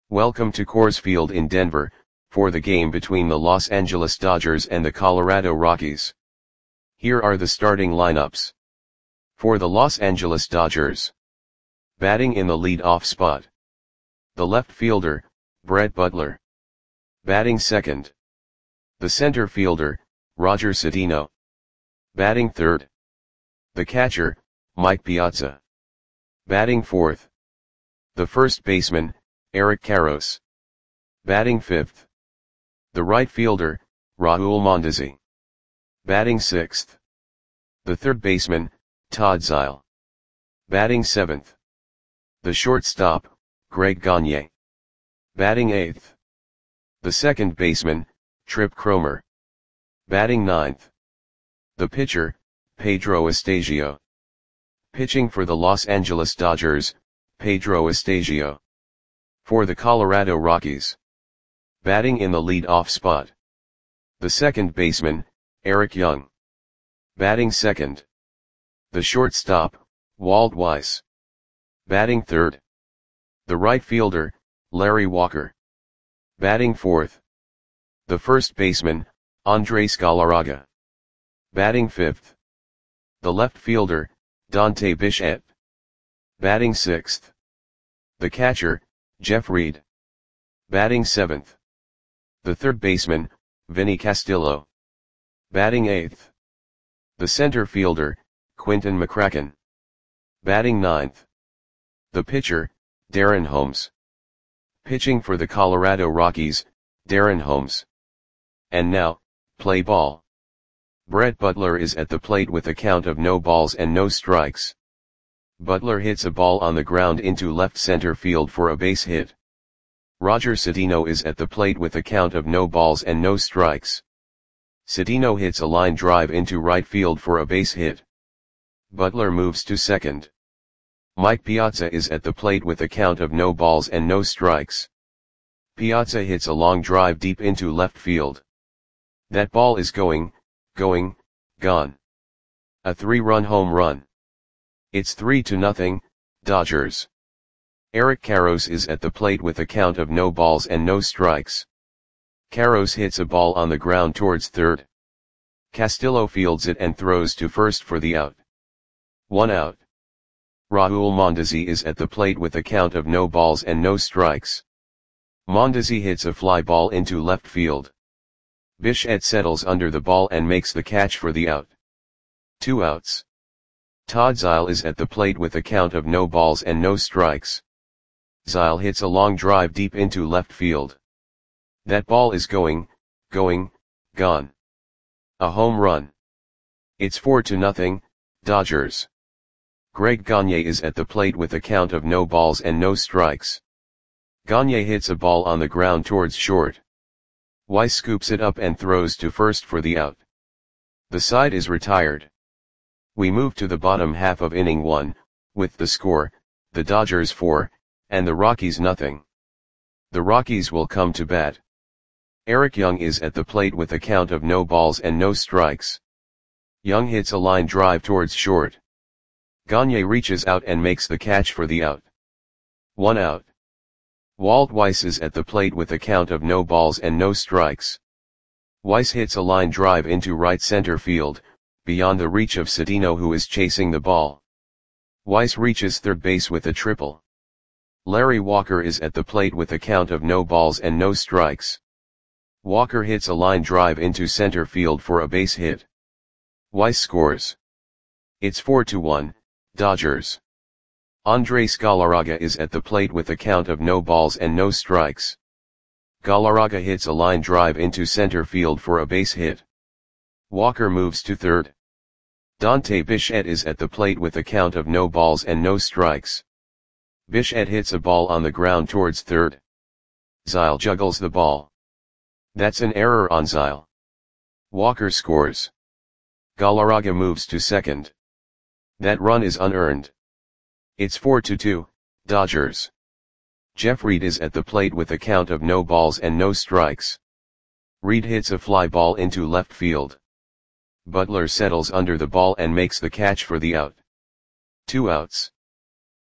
Welcome to Coors Field in Denver, for the game between the Los Angeles Dodgers and the Colorado Rockies. Here are the starting lineups. For the Los Angeles Dodgers. Batting in the lead-off spot. The left fielder, Brett Butler. Batting second. The center fielder, Roger Cedeno. Batting third. The catcher, Mike Piazza. Batting fourth. The first baseman, Eric Karros. Batting fifth. The right fielder, Raul Mondesi. Batting sixth. The third baseman, Todd Zeile. Batting seventh. The shortstop, Greg Gagne. Batting eighth. The second baseman, Trip Cromer. Batting ninth. The pitcher, Pedro Estasio. Pitching for the Los Angeles Dodgers, Pedro Estasio. For the Colorado Rockies. Batting in the lead-off spot. The second baseman, Eric Young. Batting second. The shortstop, Walt Weiss. Batting third. The right fielder, Larry Walker. Batting fourth. The first baseman, Andres Galarraga. Batting fifth. The left fielder, Dante Bichette. Batting sixth. The catcher, Jeff Reed. Batting seventh. The third baseman, Vinny Castillo. Batting eighth. The center fielder, Quinton McCracken. Batting ninth. The pitcher, Darren Holmes. Pitching for the Colorado Rockies, Darren Holmes. And now, play ball. Brett Butler is at the plate with a count of no balls and no strikes. Butler hits a ball on the ground into left center field for a base hit. Roger Cedeno is at the plate with a count of no balls and no strikes. Cedeno hits a line drive into right field for a base hit. Butler moves to second. Mike Piazza is at the plate with a count of no balls and no strikes. Piazza hits a long drive deep into left field. That ball is gone. A 3-run home run. It's 3-0, Dodgers. Eric Karros is at the plate with a count of no balls and no strikes. Karros hits a ball on the ground towards third. Castillo fields it and throws to first for the out. 1 out. Raul Mondesi is at the plate with a count of no balls and no strikes. Mondesi hits a fly ball into left field. Bichette settles under the ball and makes the catch for the out. 2 outs. Todd Zeile is at the plate with a count of no balls and no strikes. Zeile hits a long drive deep into left field. That ball is gone. A home run. It's 4-0, Dodgers. Greg Gagne is at the plate with a count of no balls and no strikes. Gagne hits a ball on the ground towards short. Weiss scoops it up and throws to first for the out. The side is retired. We move to the bottom half of inning 1, with the score, the Dodgers 4, and the Rockies nothing. The Rockies will come to bat. Eric Young is at the plate with a count of no balls and no strikes. Young hits a line drive towards short. Gagne reaches out and makes the catch for the out. 1 out. Walt Weiss is at the plate with a count of no balls and no strikes. Weiss hits a line drive into right center field, beyond the reach of Cedeno, who is chasing the ball. Weiss reaches third base with a triple. Larry Walker is at the plate with a count of no balls and no strikes. Walker hits a line drive into center field for a base hit. Weiss scores. It's 4-1, Dodgers. Andres Galarraga is at the plate with a count of no balls and no strikes. Galarraga hits a line drive into center field for a base hit. Walker moves to third. Dante Bichette is at the plate with a count of no balls and no strikes. Bichette hits a ball on the ground towards third. Zeile juggles the ball. That's an error on Zeile. Walker scores. Galarraga moves to second. That run is unearned. It's 4-2, Dodgers. Jeff Reed is at the plate with a count of no balls and no strikes. Reed hits a fly ball into left field. Butler settles under the ball and makes the catch for the out. 2 outs.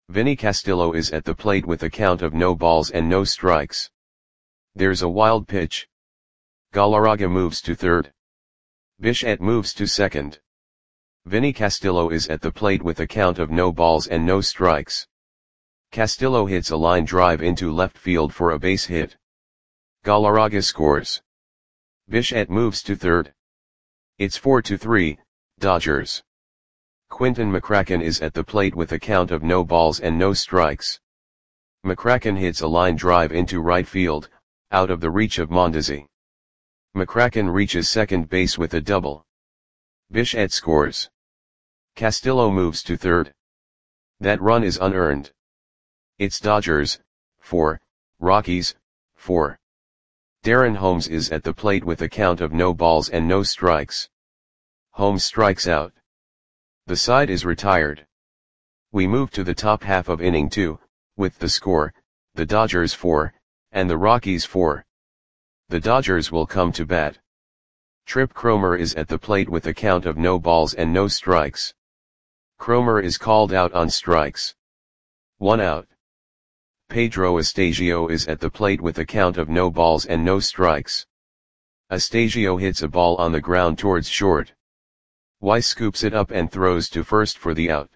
Vinny Castillo is at the plate with a count of no balls and no strikes. There's a wild pitch. Galarraga moves to third. Bichette moves to second. Vinny Castillo is at the plate with a count of no balls and no strikes. Castillo hits a line drive into left field for a base hit. Galarraga scores. Bichette moves to third. It's 4-3, Dodgers. Quinton McCracken is at the plate with a count of no balls and no strikes. McCracken hits a line drive into right field, out of the reach of Mondesi. McCracken reaches second base with a double. Bichette scores. Castillo moves to third. That run is unearned. It's Dodgers, 4, Rockies, 4. Darren Holmes is at the plate with a count of no balls and no strikes. Holmes strikes out. The side is retired. We move to the top half of inning 2, with the score, the Dodgers 4, and the Rockies 4. The Dodgers will come to bat. Trip Cromer is at the plate with a count of no balls and no strikes. Cromer is called out on strikes. 1 out. Pedro Astasio is at the plate with a count of no balls and no strikes. Astasio hits a ball on the ground towards short. Weiss scoops it up and throws to first for the out.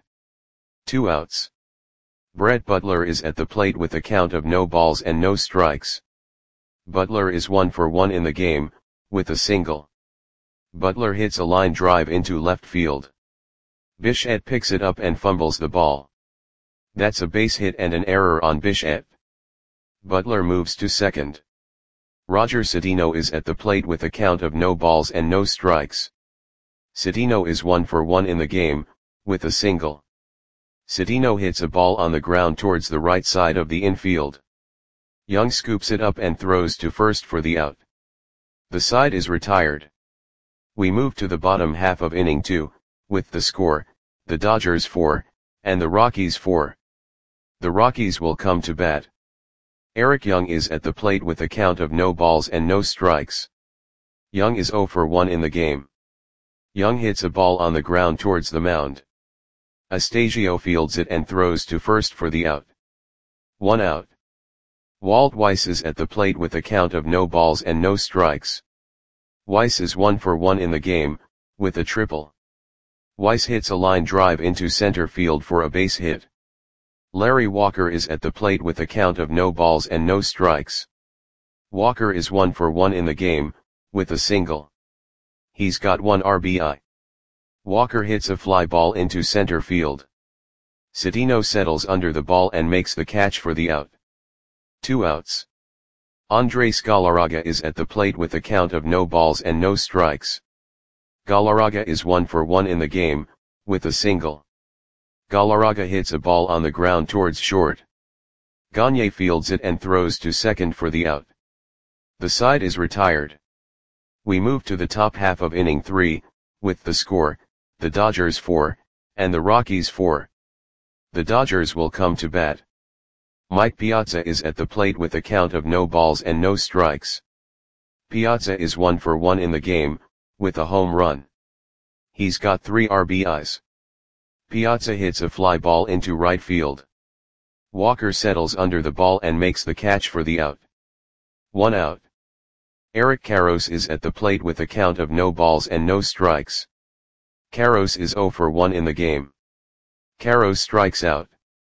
2 outs. Brett Butler is at the plate with a count of no balls and no strikes. Butler is 1 for 1 in the game, with a single. Butler hits a line drive into left field. Bichette picks it up and fumbles the ball. That's a base hit and an error on Bichette. Butler moves to second. Roger Cedeno is at the plate with a count of no balls and no strikes. Cedeno is 1 for 1 in the game, with a single. Cedeno hits a ball on the ground towards the right side of the infield. Young scoops it up and throws to first for the out. The side is retired. We move to the bottom half of inning 2, with the score, the Dodgers 4, and the Rockies 4. The Rockies will come to bat. Eric Young is at the plate with a count of no balls and no strikes. Young is 0 for 1 in the game. Young hits a ball on the ground towards the mound. Astasio fields it and throws to first for the out. 1 out. Walt Weiss is at the plate with a count of no balls and no strikes. Weiss is 1 for 1 in the game, with a triple. Weiss hits a line drive into center field for a base hit. Larry Walker is at the plate with a count of no balls and no strikes. Walker is 1 for 1 in the game, with a single. He's got 1 RBI. Walker hits a fly ball into center field. Cedeno settles under the ball and makes the catch for the out. 2 outs. Andres Galarraga is at the plate with a count of no balls and no strikes. Galarraga is 1 for 1 in the game, with a single. Galarraga hits a ball on the ground towards short. Gagne fields it and throws to second for the out. The side is retired. We move to the top half of inning 3, with the score, the Dodgers 4, and the Rockies 4. The Dodgers will come to bat. Mike Piazza is at the plate with a count of no balls and no strikes. Piazza is 1 for 1 in the game, with a home run. He's got 3 RBIs. Piazza hits a fly ball into right field. Walker settles under the ball and makes the catch for the out. 1 out. Eric Karros is at the plate with a count of no balls and no strikes. Karros is 0 for 1 in the game. Karros strikes out.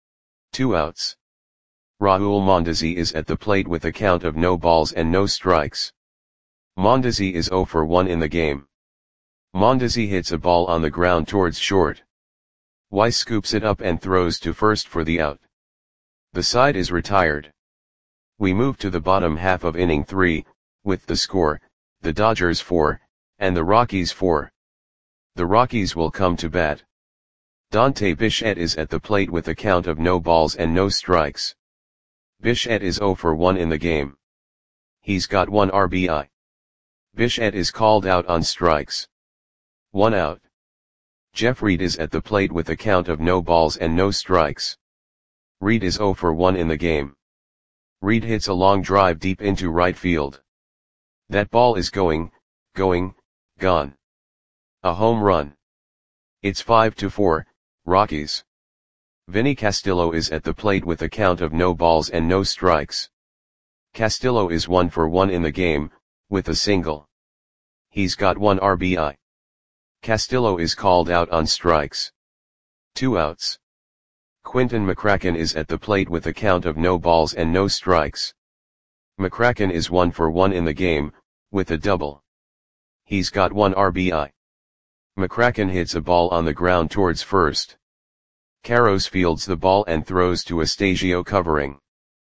2 outs. Raul Mondesi is at the plate with a count of no balls and no strikes. Mondesi is 0 for 1 in the game. Mondesi hits a ball on the ground towards short. Weiss scoops it up and throws to first for the out. The side is retired. We move to the bottom half of inning 3, with the score, the Dodgers 4, and the Rockies 4. The Rockies will come to bat. Dante Bichette is at the plate with a count of no balls and no strikes. Bichette is 0 for 1 in the game. He's got 1 RBI. Bichette is called out on strikes. 1 out. Jeff Reed is at the plate with a count of no balls and no strikes. Reed is 0 for 1 in the game. Reed hits a long drive deep into right field. That ball is gone. A home run. It's 5-4, Rockies. Vinny Castillo is at the plate with a count of no balls and no strikes. Castillo is 1 for 1 in the game, with a single. He's got 1 RBI. Castillo is called out on strikes. 2 outs. Quinton McCracken is at the plate with a count of no balls and no strikes. McCracken is 1 for 1 in the game, with a double. He's got 1 RBI. McCracken hits a ball on the ground towards first. Carros fields the ball and throws to Astasio covering.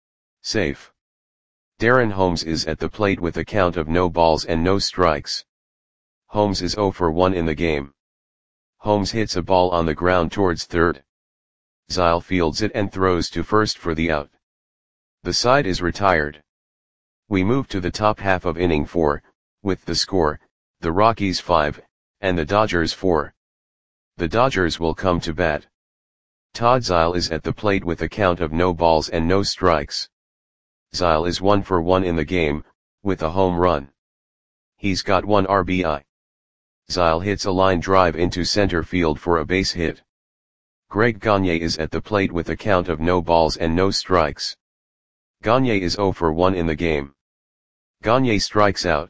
Safe. Darren Holmes is at the plate with a count of no balls and no strikes. Holmes is 0 for 1 in the game. Holmes hits a ball on the ground towards third. Zile fields it and throws to first for the out. The side is retired. We move to the top half of inning 4, with the score, the Rockies 5, and the Dodgers 4. The Dodgers will come to bat. Todd Zile is at the plate with a count of no balls and no strikes. Zile is 1 for 1 in the game, with a home run. He's got 1 RBI. Zile hits a line drive into center field for a base hit. Greg Gagne is at the plate with a count of no balls and no strikes. Gagne is 0 for 1 in the game. Gagne strikes out.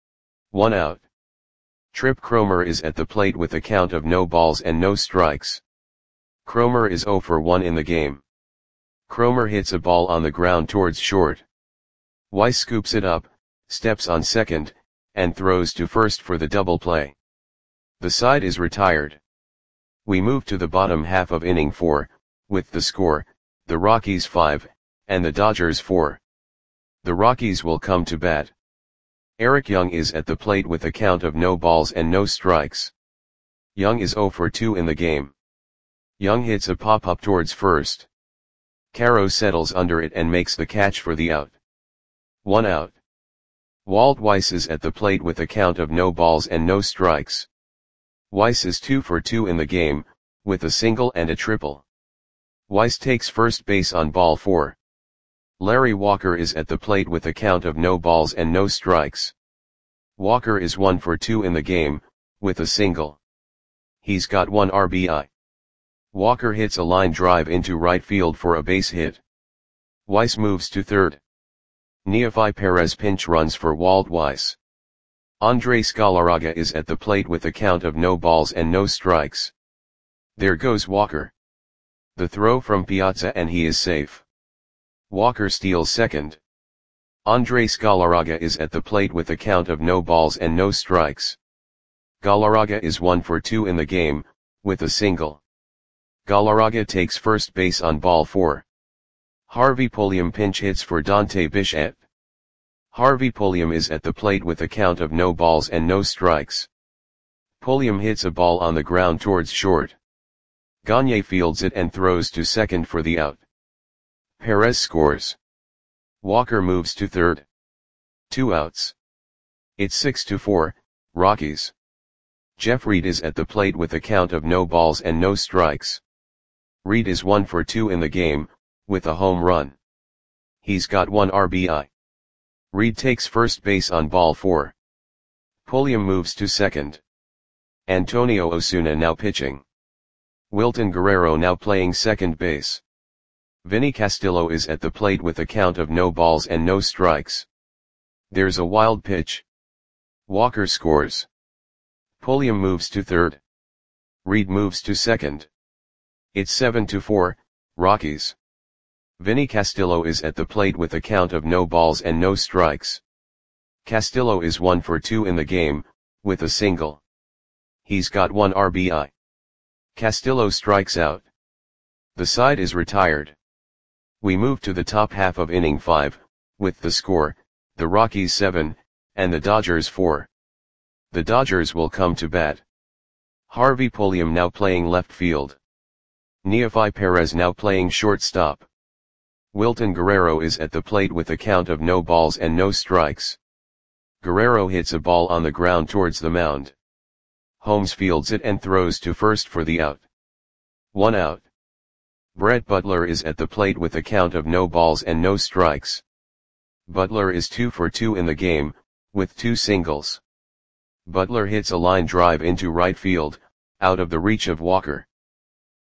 1 out. Trip Cromer is at the plate with a count of no balls and no strikes. Cromer is 0 for 1 in the game. Cromer hits a ball on the ground towards short. Weiss scoops it up, steps on second, and throws to first for the double play. The side is retired. We move to the bottom half of inning 4, with the score, the Rockies 5, and the Dodgers 4. The Rockies will come to bat. Eric Young is at the plate with a count of no balls and no strikes. Young is 0 for 2 in the game. Young hits a pop-up towards first. Caro settles under it and makes the catch for the out. 1 out. Walt Weiss is at the plate with a count of no balls and no strikes. Weiss is 2 for 2 in the game, with a single and a triple. Weiss takes first base on ball 4. Larry Walker is at the plate with a count of no balls and no strikes. Walker is 1 for 2 in the game, with a single. He's got 1 RBI. Walker hits a line drive into right field for a base hit. Weiss moves to third. Neefi Perez pinch runs for Walt Weiss. Andres Galarraga is at the plate with a count of no balls and no strikes. There goes Walker. The throw from Piazza and he is safe. Walker steals second. Andres Galarraga is at the plate with a count of no balls and no strikes. Galarraga is 1 for 2 in the game, with a single. Galarraga takes first base on ball 4. Harvey Pulliam pinch hits for Dante Bichette. Harvey Pulliam is at the plate with a count of no balls and no strikes. Pulliam hits a ball on the ground towards short. Gagne fields it and throws to second for the out. Perez scores. Walker moves to third. 2 outs. It's 6-4, Rockies. Jeff Reed is at the plate with a count of no balls and no strikes. Reed is 1 for 2 in the game, with a home run. He's got 1 RBI. Reed takes first base on ball 4. Pulliam moves to second. Antonio Osuna now pitching. Wilton Guerrero now playing second base. Vinny Castillo is at the plate with a count of no balls and no strikes. There's a wild pitch. Walker scores. Pulliam moves to third. Reed moves to second. It's 7-4, Rockies. Vinny Castillo is at the plate with a count of no balls and no strikes. Castillo is 1 for 2 in the game, with a single. He's got 1 RBI. Castillo strikes out. The side is retired. We move to the top half of inning 5, with the score, the Rockies 7, and the Dodgers 4. The Dodgers will come to bat. Harvey Pulliam now playing left field. Neefi Perez now playing shortstop. Wilton Guerrero is at the plate with a count of no balls and no strikes. Guerrero hits a ball on the ground towards the mound. Holmes fields it and throws to first for the out. 1 out. Brett Butler is at the plate with a count of no balls and no strikes. Butler is 2 for 2 in the game, with 2 singles. Butler hits a line drive into right field, out of the reach of Walker.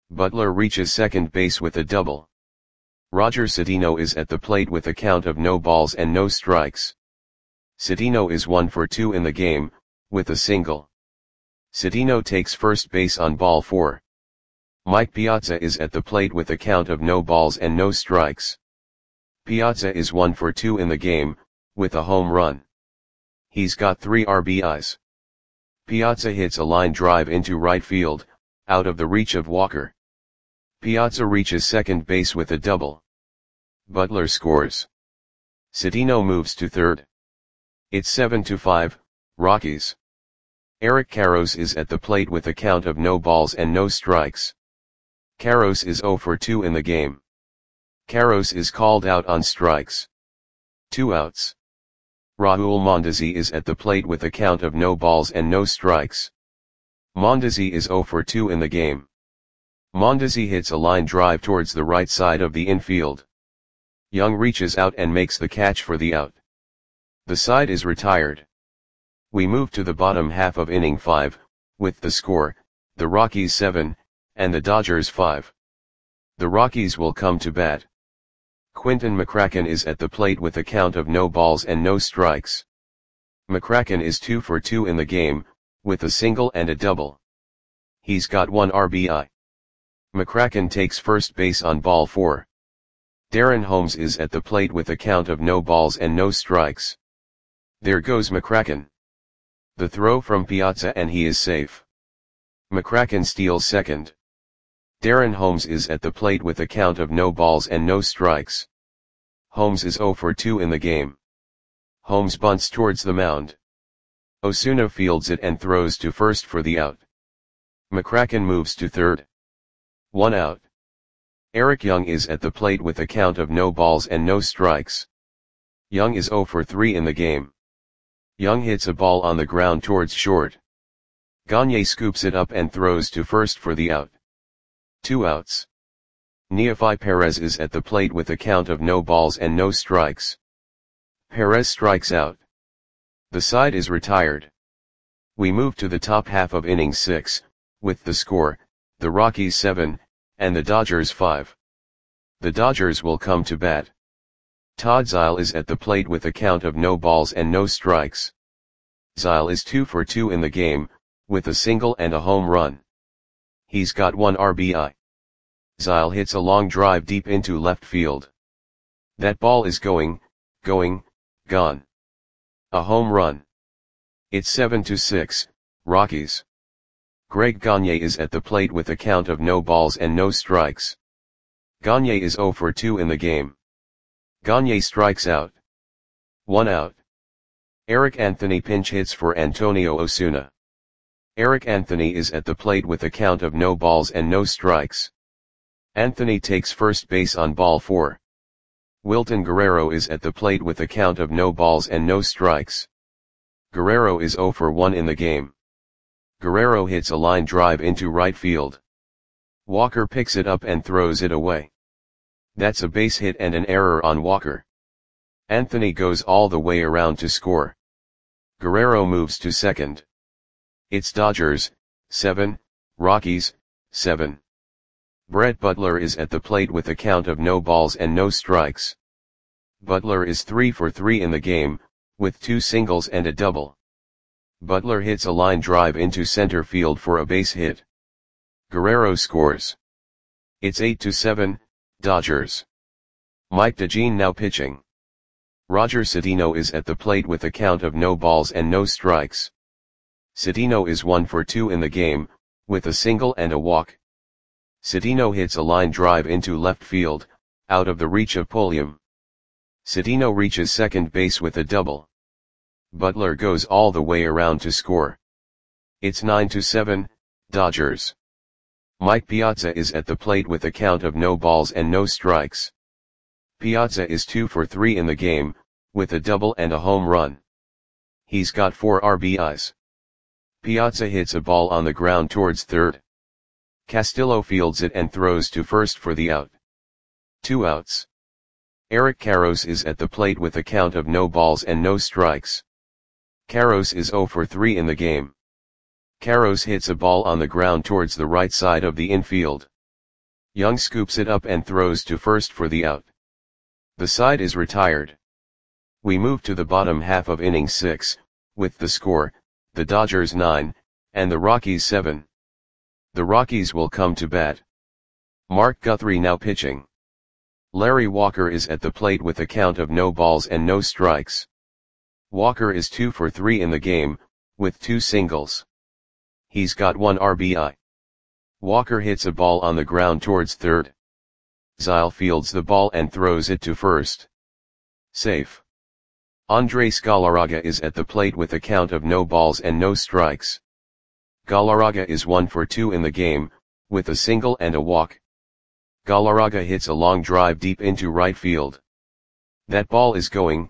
Butler reaches second base with a double. Roger Cedeno is at the plate with a count of no balls and no strikes. Cedeno is 1 for 2 in the game, with a single. Cedeno takes first base on ball 4. Mike Piazza is at the plate with a count of no balls and no strikes. Piazza is 1 for 2 in the game, with a home run. He's got 3 RBIs. Piazza hits a line drive into right field, out of the reach of Walker. Piazza reaches second base with a double. Butler scores. Cedeno moves to third. It's 7-5, Rockies. Eric Karros is at the plate with a count of no balls and no strikes. Karros is 0 for 2 in the game. Karros is called out on strikes. 2 outs. Raul Mondesi is at the plate with a count of no balls and no strikes. Mondesi is 0 for 2 in the game. Mondesi hits a line drive towards the right side of the infield. Young reaches out and makes the catch for the out. The side is retired. We move to the bottom half of inning 5, with the score, the Rockies 7, and the Dodgers 5. The Rockies will come to bat. Quinton McCracken is at the plate with a count of no balls and no strikes. McCracken is 2 for 2 in the game, with a single and a double. He's got 1 RBI. McCracken takes first base on ball 4. Darren Holmes is at the plate with a count of no balls and no strikes. There goes McCracken. The throw from Piazza and he is safe. McCracken steals second. Darren Holmes is at the plate with a count of no balls and no strikes. Holmes is 0 for 2 in the game. Holmes bunts towards the mound. Osuna fields it and throws to first for the out. McCracken moves to third. 1 out. Eric Young is at the plate with a count of no balls and no strikes. Young is 0 for 3 in the game. Young hits a ball on the ground towards short. Gagne scoops it up and throws to first for the out. 2 outs. Neofi Perez is at the plate with a count of no balls and no strikes. Perez strikes out. The side is retired. We move to the top half of inning 6, with the score, the Rockies 7, and the Dodgers 5. The Dodgers will come to bat. Todd Zeile is at the plate with a count of no balls and no strikes. Zeile is 2 for 2 in the game, with a single and a home run. He's got 1 RBI. Zeile hits a long drive deep into left field. That ball is gone. A home run. It's 7-6, Rockies. Greg Gagne is at the plate with a count of no balls and no strikes. Gagne is 0 for 2 in the game. Gagne strikes out. 1 out. Eric Anthony pinch hits for Antonio Osuna. Eric Anthony is at the plate with a count of no balls and no strikes. Anthony takes first base on ball 4. Wilton Guerrero is at the plate with a count of no balls and no strikes. Guerrero is 0 for 1 in the game. Guerrero hits a line drive into right field. Walker picks it up and throws it away. That's a base hit and an error on Walker. Anthony goes all the way around to score. Guerrero moves to second. It's Dodgers 7, Rockies 7. Brett Butler is at the plate with a count of no balls and no strikes. Butler is 3 for 3 in the game, with 2 singles and a double. Butler hits a line drive into center field for a base hit. Guerrero scores. It's 8-7, Dodgers. Mike DeJean now pitching. Roger Cedeno is at the plate with a count of no balls and no strikes. Cedeno is 1 for 2 in the game, with a single and a walk. Cedeno hits a line drive into left field, out of the reach of Pulliam. Cedeno reaches second base with a double. Butler goes all the way around to score. It's 9-7, Dodgers. Mike Piazza is at the plate with a count of no balls and no strikes. Piazza is 2 for 3 in the game, with a double and a home run. He's got 4 RBIs. Piazza hits a ball on the ground towards third. Castillo fields it and throws to first for the out. 2 outs. Eric Karros is at the plate with a count of no balls and no strikes. Karros is 0 for 3 in the game. Karros hits a ball on the ground towards the right side of the infield. Young scoops it up and throws to first for the out. The side is retired. We move to the bottom half of inning 6, with the score, the Dodgers 9, and the Rockies 7. The Rockies will come to bat. Mark Guthrie now pitching. Larry Walker is at the plate with a count of no balls and no strikes. Walker is 2 for 3 in the game, with 2 singles. He's got 1 RBI. Walker hits a ball on the ground towards third. Zyle fields the ball and throws it to first. Safe. Andres Galarraga is at the plate with a count of no balls and no strikes. Galarraga is 1 for 2 in the game, with a single and a walk. Galarraga hits a long drive deep into right field. That ball is gone.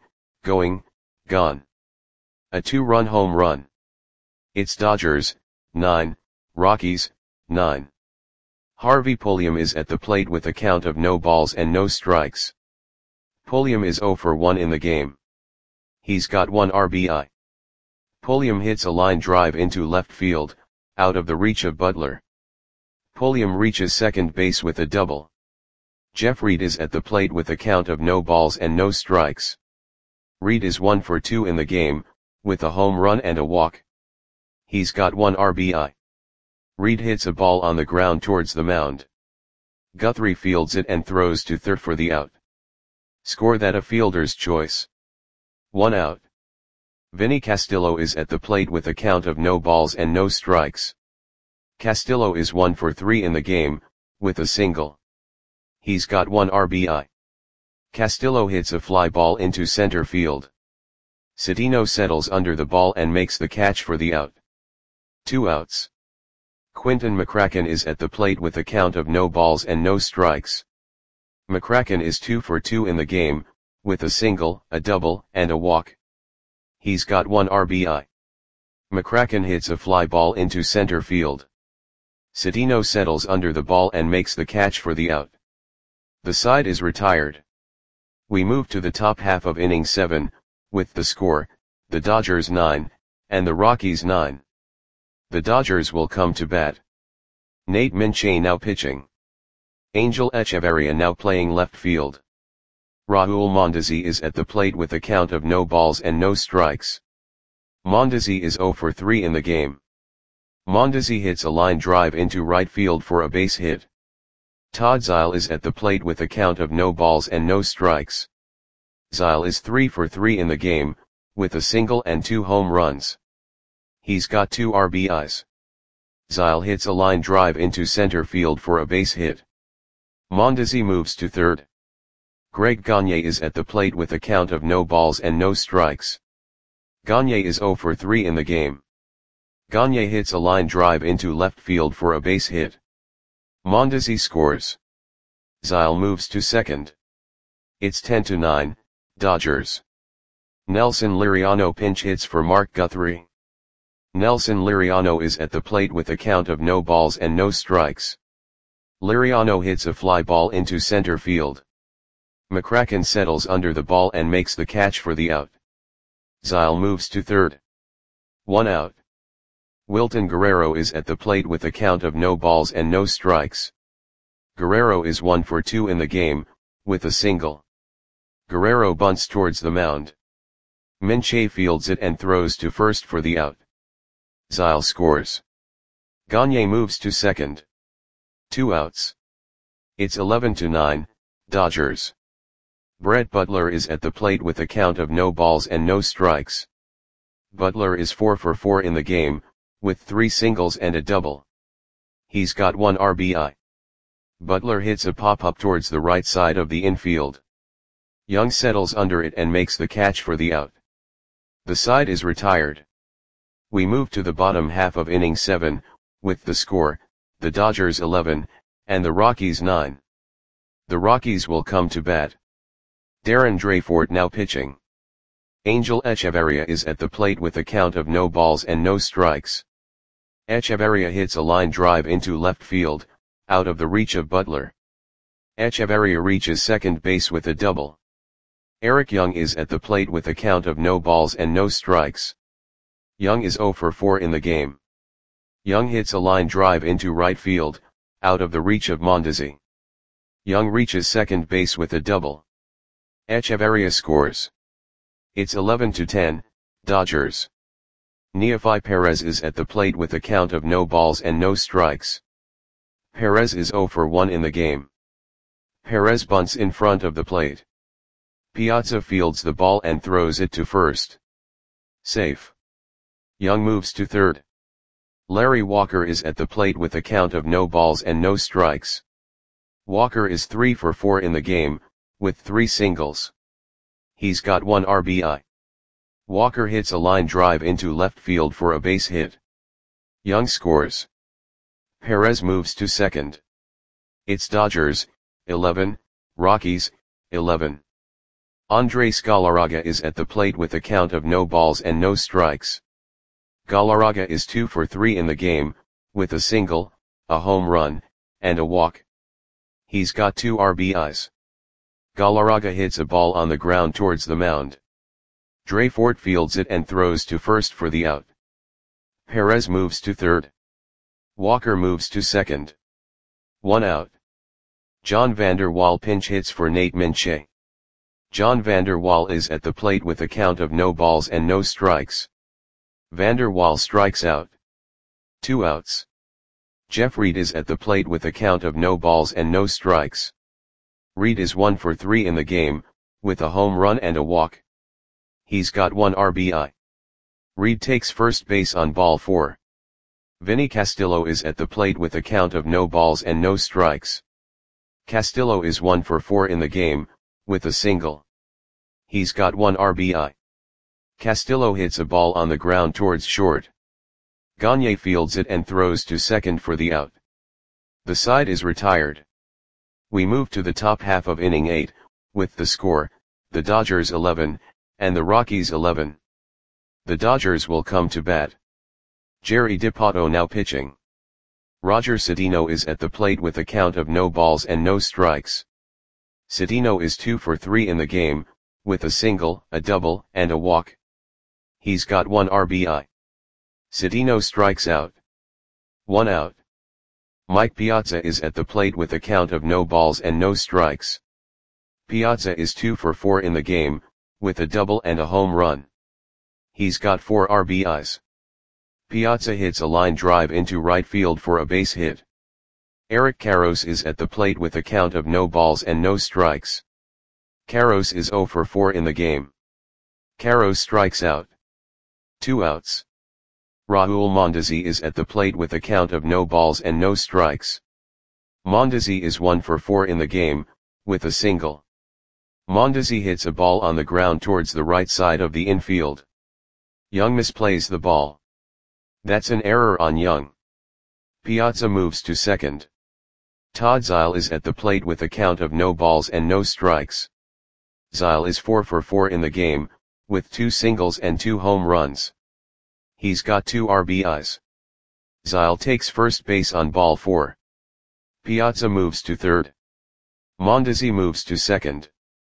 A 2-run home run. It's Dodgers, 9, Rockies, 9. Harvey Pulliam is at the plate with a count of no balls and no strikes. Pulliam is 0 for 1 in the game. He's got 1 RBI. Pulliam hits a line drive into left field, out of the reach of Butler. Pulliam reaches second base with a double. Jeff Reed is at the plate with a count of no balls and no strikes. Reed is 1 for 2 in the game, with a home run and a walk. He's got 1 RBI. Reed hits a ball on the ground towards the mound. Guthrie fields it and throws to third for the out. Score that a fielder's choice. 1 out. Vinny Castillo is at the plate with a count of no balls and no strikes. Castillo is 1 for 3 in the game, with a single. He's got 1 RBI. Castillo hits a fly ball into center field. Cedeno settles under the ball and makes the catch for the out. 2 outs. Quinton McCracken is at the plate with a count of no balls and no strikes. McCracken is 2 for 2 in the game, with a single, a double, and a walk. He's got 1 RBI. McCracken hits a fly ball into center field. Cedeno settles under the ball and makes the catch for the out. The side is retired. We move to the top half of inning 7, with the score, the Dodgers 9, and the Rockies 9. The Dodgers will come to bat. Nate Minchey now pitching. Angel Echeverria now playing left field. Raul Mondesi is at the plate with a count of no balls and no strikes. Mondesi is 0 for 3 in the game. Mondesi hits a line drive into right field for a base hit. Todd Zyle is at the plate with a count of no balls and no strikes. Zyle is 3 for 3 in the game, with a single and 2 home runs. He's got 2 RBIs. Zyle hits a line drive into center field for a base hit. Mondesi moves to third. Greg Gagne is at the plate with a count of no balls and no strikes. Gagne is 0 for 3 in the game. Gagne hits a line drive into left field for a base hit. Mondesi scores. Zyle moves to second. It's 10-9, Dodgers. Nelson Liriano pinch hits for Mark Guthrie. Nelson Liriano is at the plate with a count of no balls and no strikes. Liriano hits a fly ball into center field. McCracken settles under the ball and makes the catch for the out. Zyle moves to third. 1 out. Wilton Guerrero is at the plate with a count of no balls and no strikes. Guerrero is 1 for 2 in the game, with a single. Guerrero bunts towards the mound. Minchey fields it and throws to first for the out. Zyle scores. Gagne moves to second. 2 outs. It's 11-9, Dodgers. Brett Butler is at the plate with a count of no balls and no strikes. Butler is 4 for 4 in the game, with 3 singles and a double. He's got 1 RBI. Butler hits a pop-up towards the right side of the infield. Young settles under it and makes the catch for the out. The side is retired. We move to the bottom half of inning 7, with the score, the Dodgers 11, and the Rockies 9. The Rockies will come to bat. Darren Dreyfort now pitching. Angel Echeverria is at the plate with a count of no balls and no strikes. Echeverria hits a line drive into left field, out of the reach of Butler. Echeverria reaches second base with a double. Eric Young is at the plate with a count of no balls and no strikes. Young is 0 for 4 in the game. Young hits a line drive into right field, out of the reach of Mondesi. Young reaches second base with a double. Echeverria scores. It's 11-10, Dodgers. Neofi Perez is at the plate with a count of no balls and no strikes. Perez is 0 for 1 in the game. Perez bunts in front of the plate. Piazza fields the ball and throws it to first. Safe. Young moves to third. Larry Walker is at the plate with a count of no balls and no strikes. Walker is 3 for 4 in the game, with 3 singles. He's got 1 RBI. Walker hits a line drive into left field for a base hit. Young scores. Perez moves to second. It's Dodgers, 11, Rockies, 11. Andres Galarraga is at the plate with a count of no balls and no strikes. Galarraga is 2 for 3 in the game, with a single, a home run, and a walk. He's got 2 RBIs. Galarraga hits a ball on the ground towards the mound. Dre Fort fields it and throws to first for the out. Perez moves to third. Walker moves to second. 1 out. John Vander Wal pinch hits for Nate Minche. John Vander Wal is at the plate with a count of no balls and no strikes. Vander Wal strikes out. 2 outs. Jeff Reed is at the plate with a count of no balls and no strikes. Reed is 1 for 3 in the game, with a home run and a walk. He's got 1 RBI. Reed takes first base on ball 4. Vinny Castillo is at the plate with a count of no balls and no strikes. Castillo is 1 for 4 in the game, with a single. He's got 1 RBI. Castillo hits a ball on the ground towards short. Gagne fields it and throws to second for the out. The side is retired. We move to the top half of inning 8, with the score, the Dodgers 11, and the Rockies 11. The Dodgers will come to bat. Jerry DiPato now pitching. Roger Cedeno is at the plate with a count of no balls and no strikes. Cedeno is 2 for 3 in the game, with a single, a double, and a walk. He's got 1 RBI. Cedeno strikes out. 1 out. Mike Piazza is at the plate with a count of no balls and no strikes. Piazza is 2 for 4 in the game, with a double and a home run. He's got 4 RBIs. Piazza hits a line drive into right field for a base hit. Eric Karros is at the plate with a count of no balls and no strikes. Karros is 0 for 4 in the game. Karros strikes out. 2 outs. Raul Mondesi is at the plate with a count of no balls and no strikes. Mondesi is 1 for 4 in the game, with a single. Mondesi hits a ball on the ground towards the right side of the infield. Young misplays the ball. That's an error on Young. Piazza moves to second. Todd Zeile is at the plate with a count of no balls and no strikes. Zeile is 4 for 4 in the game, with 2 singles and 2 home runs. He's got 2 RBIs. Zeile takes first base on ball 4. Piazza moves to third. Mondesi moves to second.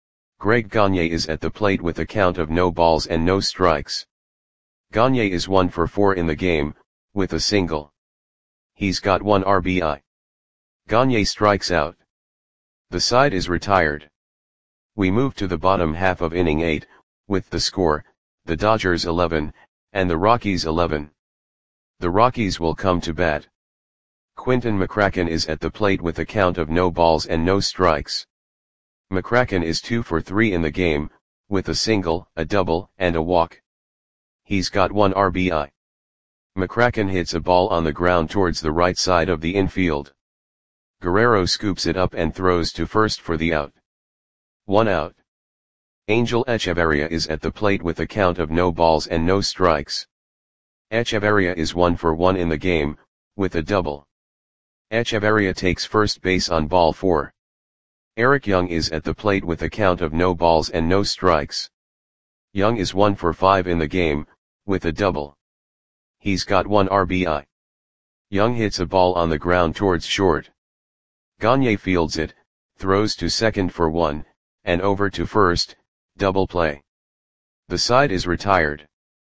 Greg Gagne is at the plate with a count of no balls and no strikes. Gagne is 1 for 4 in the game, with a single. He's got 1 RBI. Gagne strikes out. The side is retired. We move to the bottom half of inning 8, with the score, the Dodgers 11, and the Rockies 11. The Rockies will come to bat. Quinton McCracken is at the plate with a count of no balls and no strikes. McCracken is 2 for 3 in the game, with a single, a double, and a walk. He's got 1 RBI. McCracken hits a ball on the ground towards the right side of the infield. Guerrero scoops it up and throws to first for the out. 1 out. Angel Echeverria is at the plate with a count of no balls and no strikes. Echeverria is 1 for 1 in the game, with a double. Echeverria takes first base on ball 4. Eric Young is at the plate with a count of no balls and no strikes. Young is 1 for 5 in the game, with a double. He's got 1 RBI. Young hits a ball on the ground towards short. Gagne fields it, throws to second for 1, and over to first, double play. The side is retired.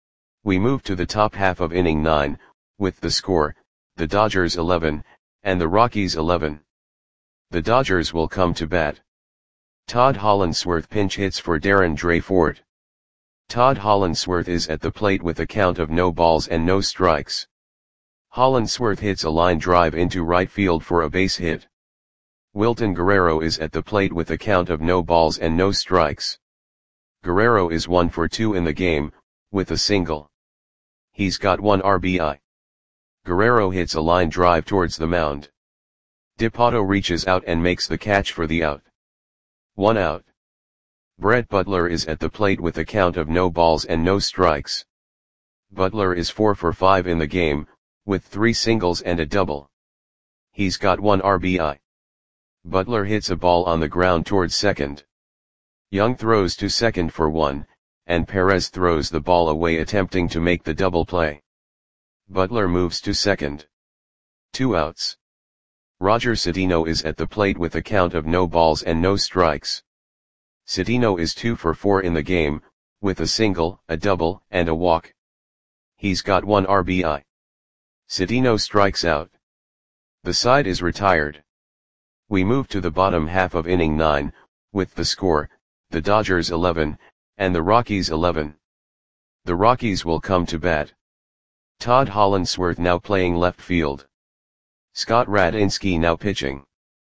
We move to the top half of inning 9, with the score, the Dodgers 11, and the Rockies 11. The Dodgers will come to bat. Todd Hollandsworth pinch hits for Darren Dreyfort. Todd Hollandsworth is at the plate with a count of no balls and no strikes. Hollandsworth hits a line drive into right field for a base hit. Wilton Guerrero is at the plate with a count of no balls and no strikes. Guerrero is 1 for 2 in the game, with a single. He's got 1 RBI. Guerrero hits a line drive towards the mound. Dipoto reaches out and makes the catch for the out. 1 out. Brett Butler is at the plate with a count of no balls and no strikes. Butler is 4 for 5 in the game, with 3 singles and a double. He's got 1 RBI. Butler hits a ball on the ground towards second. Young throws to second for 1, and Perez throws the ball away attempting to make the double play. Butler moves to second. 2 outs. Roger Cedeno is at the plate with a count of no balls and no strikes. Cedeno is 2 for 4 in the game, with a single, a double, and a walk. He's got 1 RBI. Cedeno strikes out. The side is retired. We move to the bottom half of inning 9, with the score, the Dodgers 11, and the Rockies 11. The Rockies will come to bat. Todd Hollandsworth now playing left field. Scott Radinski now pitching.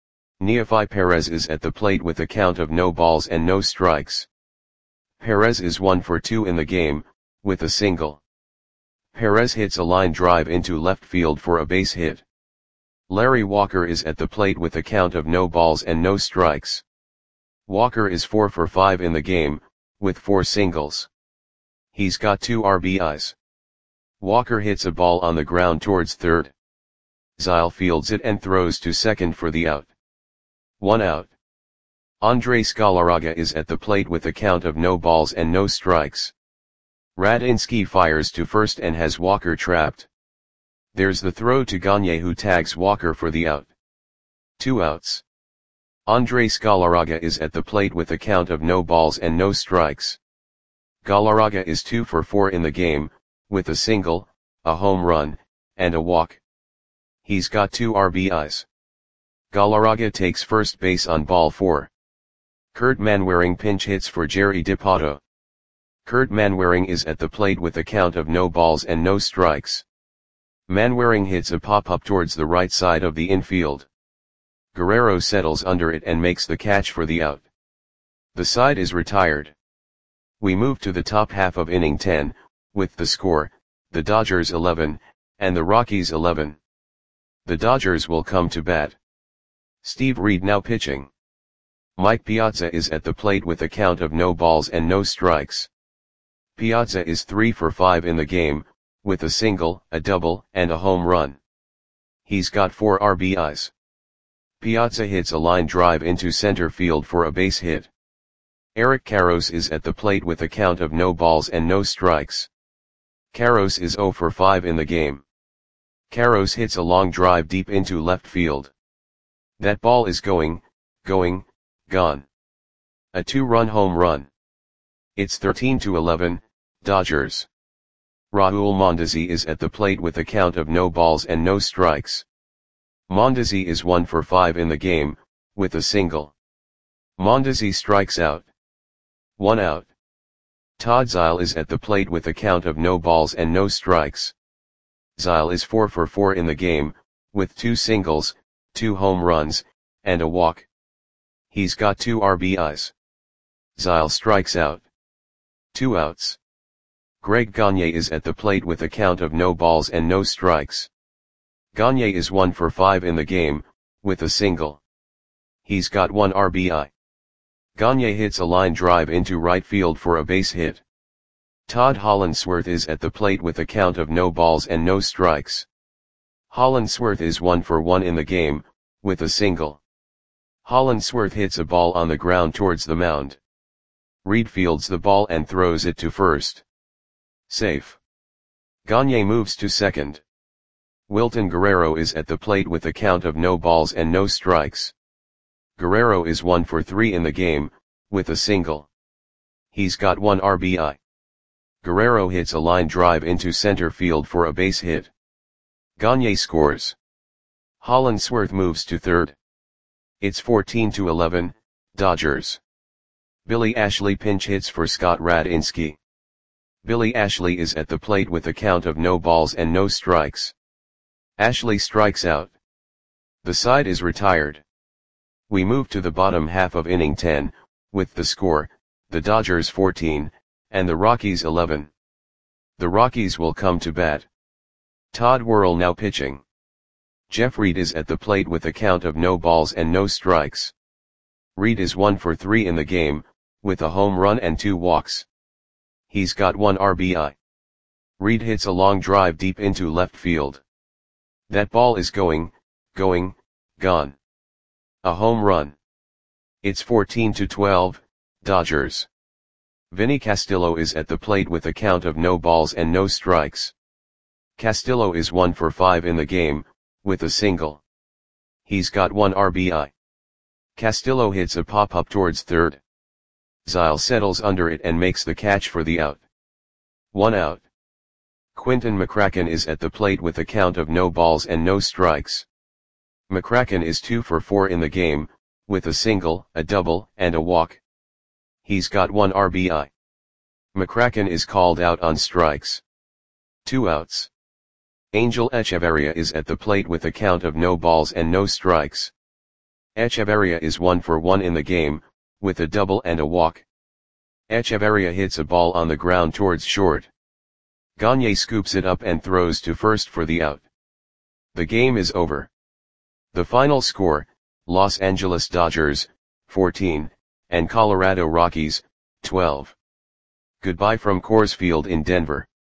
Neefi Perez is at the plate with a count of no balls and no strikes. Perez is 1 for 2 in the game, with a single. Perez hits a line drive into left field for a base hit. Larry Walker is at the plate with a count of no balls and no strikes. Walker is 4 for 5 in the game, with 4 singles. He's got 2 RBIs. Walker hits a ball on the ground towards third. Zile fields it and throws to second for the out. 1 out. Andres Galarraga is at the plate with a count of no balls and no strikes. Radinski fires to first and has Walker trapped. There's the throw to Gagne who tags Walker for the out. 2 outs. Andres Galarraga is at the plate with a count of no balls and no strikes. Galarraga is 2 for 4 in the game, with a single, a home run, and a walk. He's got 2 RBIs. Galarraga takes first base on ball 4. Kurt Manwaring pinch hits for Jerry Dipoto. Kurt Manwaring is at the plate with a count of no balls and no strikes. Manwaring hits a pop-up towards the right side of the infield. Guerrero settles under it and makes the catch for the out. The side is retired. We move to the top half of inning 10, with the score, the Dodgers 11, and the Rockies 11. The Dodgers will come to bat. Steve Reed now pitching. Mike Piazza is at the plate with a count of no balls and no strikes. Piazza is 3 for 5 in the game, with a single, a double, and a home run. He's got 4 RBIs. Piazza hits a line drive into center field for a base hit. Eric Karros is at the plate with a count of no balls and no strikes. Karros is 0 for 5 in the game. Karros hits a long drive deep into left field. That ball is gone. A 2-run home run. It's 13-11, Dodgers. Raul Mondesi is at the plate with a count of no balls and no strikes. Mondesi is 1 for 5 in the game, with a single. Mondesi strikes out. 1 out. Todd Zile is at the plate with a count of no balls and no strikes. Zile is 4 for 4 in the game, with 2 singles, 2 home runs, and a walk. He's got 2 RBIs. Zile strikes out. 2 outs. Greg Gagne is at the plate with a count of no balls and no strikes. Gagne is 1 for 5 in the game, with a single. He's got 1 RBI. Gagne hits a line drive into right field for a base hit. Todd Hollandsworth is at the plate with a count of no balls and no strikes. Hollandsworth is 1 for 1 in the game, with a single. Hollandsworth hits a ball on the ground towards the mound. Reed fields the ball and throws it to first. Safe. Gagne moves to second. Wilton Guerrero is at the plate with a count of no balls and no strikes. Guerrero is 1 for 3 in the game, with a single. He's got 1 RBI. Guerrero hits a line drive into center field for a base hit. Gagne scores. Hollandsworth moves to third. It's 14-11, Dodgers. Billy Ashley pinch hits for Scott Radinski. Billy Ashley is at the plate with a count of no balls and no strikes. Ashley strikes out. The side is retired. We move to the bottom half of inning 10, with the score, the Dodgers 14, and the Rockies 11. The Rockies will come to bat. Todd Worrell now pitching. Jeff Reed is at the plate with a count of no balls and no strikes. Reed is 1 for 3 in the game, with a home run and 2 walks. He's got 1 RBI. Reed hits a long drive deep into left field. That ball is gone. A home run. It's 14-12, Dodgers. Vinny Castillo is at the plate with a count of no balls and no strikes. Castillo is 1 for 5 in the game, with a single. He's got 1 RBI. Castillo hits a pop-up towards third. Zyle settles under it and makes the catch for the out. 1 out. Quinton McCracken is at the plate with a count of no balls and no strikes. McCracken is 2 for 4 in the game, with a single, a double, and a walk. He's got 1 RBI. McCracken is called out on strikes. 2 outs. Angel Echeverria is at the plate with a count of no balls and no strikes. Echeverria is 1 for 1 in the game, with a double and a walk. Echeverria hits a ball on the ground towards short. Gagne scoops it up and throws to first for the out. The game is over. The final score, Los Angeles Dodgers, 14, and Colorado Rockies, 12. Goodbye from Coors Field in Denver.